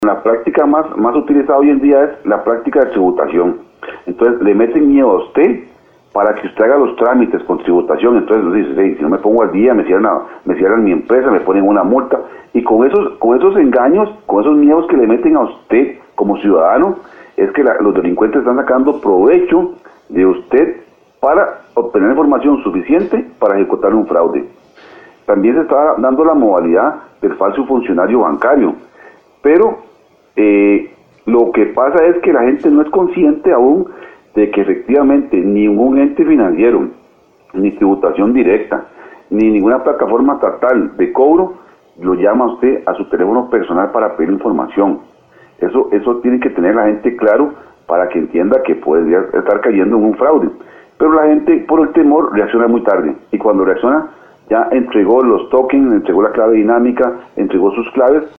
La práctica más utilizada hoy en día es la práctica de tributación. Entonces le meten miedo a usted para que usted haga los trámites con tributación. Entonces dice, hey, si no me pongo al día, me cierran mi empresa, me ponen una multa. Y con esos engaños, con esos miedos que le meten a usted como ciudadano, es que los delincuentes están sacando provecho de usted para obtener información suficiente para ejecutar un fraude. También se está dando la modalidad del falso funcionario bancario, pero lo que pasa es que la gente no es consciente aún de que efectivamente ningún ente financiero, ni tributación directa, ni ninguna plataforma estatal de cobro lo llama a usted a su teléfono personal para pedir información. Eso tiene que tener la gente claro para que entienda que podría estar cayendo en un fraude. Pero la gente, por el temor, reacciona muy tarde. Y cuando reacciona, ya entregó los tokens, entregó la clave dinámica, entregó sus claves.